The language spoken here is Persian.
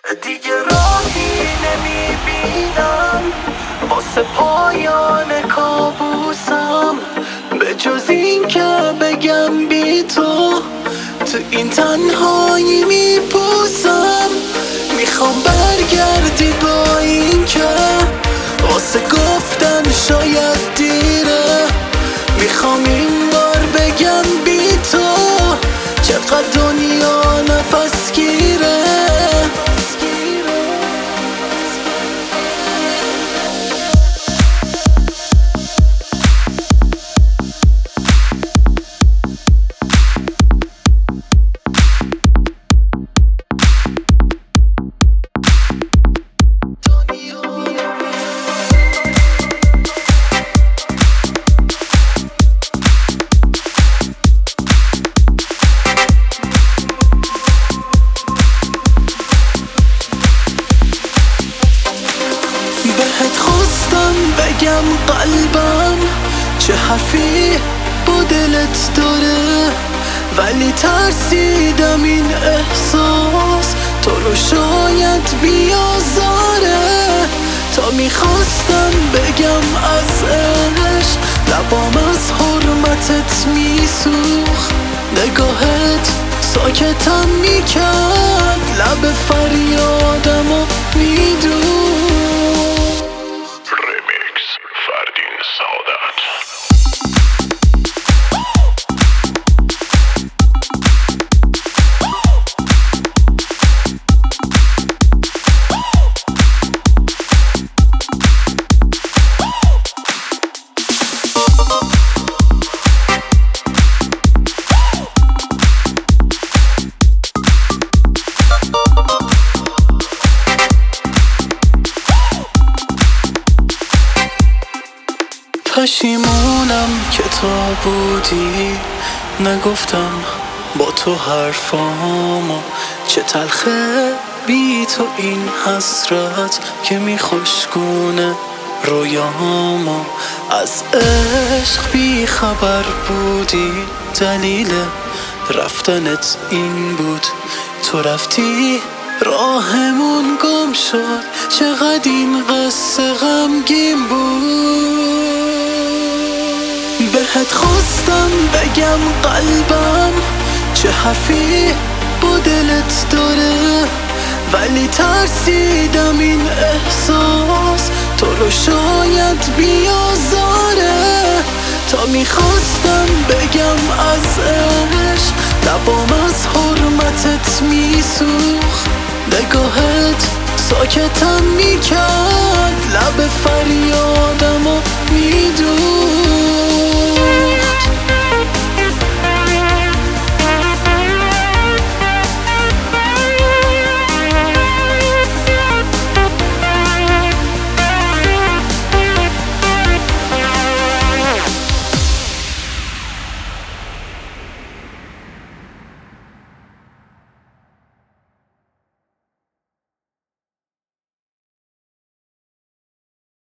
دیگه راهی نمیبینم واسه پایان کابوسم، به جز این که بگم بی تو این تنهایی میپوسم. میخوام برگردی با این که واسه گفتن شاید دیره. میخوام این بار بگم بی تو چقدر دنیا نفس گیره. بهت خواستم بگم قلبم چه حرفی با دلت داره، ولی ترسیدم این احساس تو رو شاید بیازاره. تا میخواستم بگم از عشق لبام از حرمتت میسوخت، نگاهت ساکتم میکرد، لب فریادم و میدوخت. پشیمونم که تا بودی نگفتم با تو حرفامو، چه تلخه بی تو این حسرت که میخوشگونه رویامو. از عشق بی خبر بودی، دلیل رفتنت این بود تو رفتی راهمون گم شد، چقدر این قصه غمگین بود. بهت خواستم بگم قلبم چه حرفی با دلت داره، ولی ترسیدم این احساس تو رو شاید بیازاره. تا میخواستم بگم از عشق لبام از حرمتت میسوخت، نگاهت ساکتم میکرد، لب فریادم و میدوخت.